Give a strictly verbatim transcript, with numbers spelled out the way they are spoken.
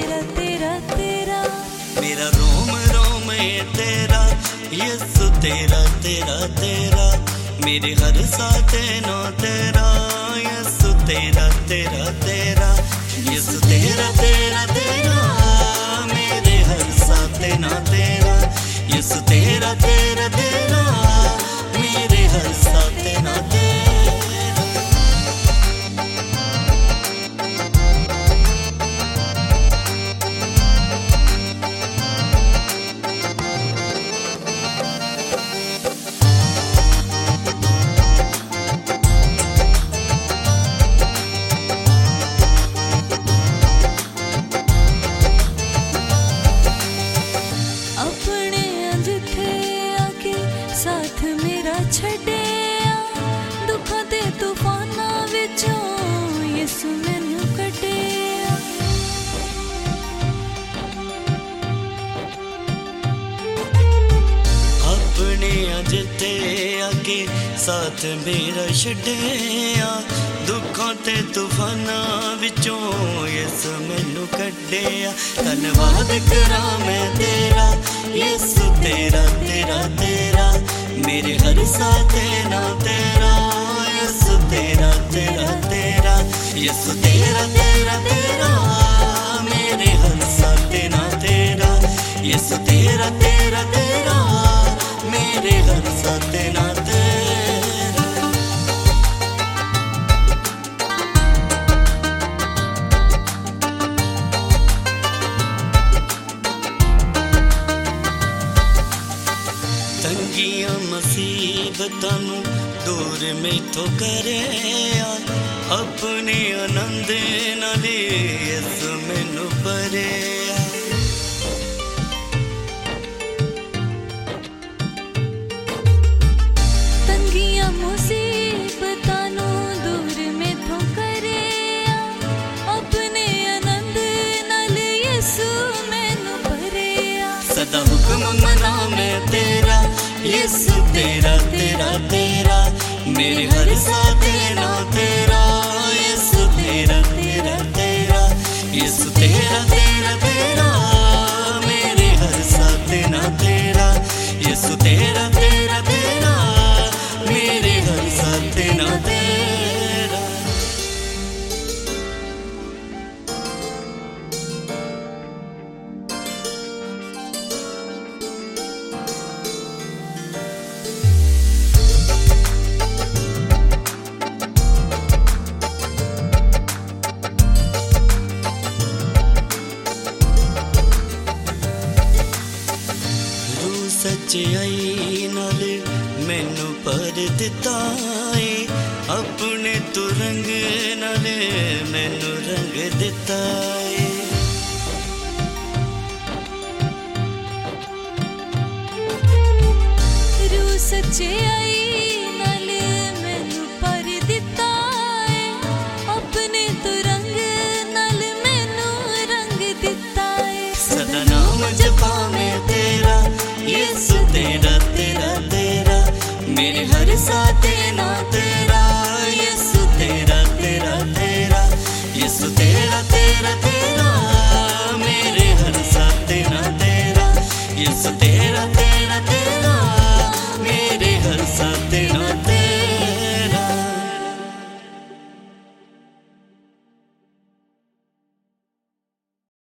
तेरा तेरा तेरा मेरा रोम रोम ये तेरा यीशु तेरा तेरा तेरा मेरे हर साथे नो तेरा यीशु तेरा तेरा तेरा यीशु तेरा तेरा तेरा मेरे हर साथे नो तेरा यीशु तेरा तेरा तेरा मेरे हर साथे नो तेरा। साथ मेरा छड्डिया दुखां ते तूफानां विचों यीशु मैनू कढिया। अपने जिते आके साथ मेरा छड्डिया दुखां ते तूफानां विचों यीशु मैनू कढिया। धन्नवाद करां मैं तेरा यीशु तेरा तेरा तेरा मेरे हर साथे ना तेरा यीशु तेरा तेरा तेरा यीशु तेरा तेरा तेरा मेरे हर साथे ना तेरा यीशु तेरा तेरा तेरा मेरे हर साथे ना तेरा। तंगियां मुसीबतां नू दूर मैथों करे अपने आनंद नाल यीशु मैनू भरिया। तंगियां मुसीबतां नू दूर मैथों करे अपने आनंद नाल यीशु मैनू भरिया। सदा हुक्म मना मैं तेरा यीशु तेरा तेरा तेरा मेरे हर साथे ना तेरा यीशु तेरा तेरा तेरा यीशु तेरा तेरा तेरा मेरे हर साथे ना तेरा यीशु तेरा तेरा तेरा मेरे हर साथे ना तेरा। सच्चाई नाल मैनू भर दिता है अपने तू रंग नाल मैनू रंग दिता है। रूह सच्चाई नाल मैनू भर दिता है अपने तू रंग नाल मैनू रंग दिता है। सदा नाम जपा मैं तेरा यीशु तेरा तेरा तेरा मेरे हर साथे ना तेरा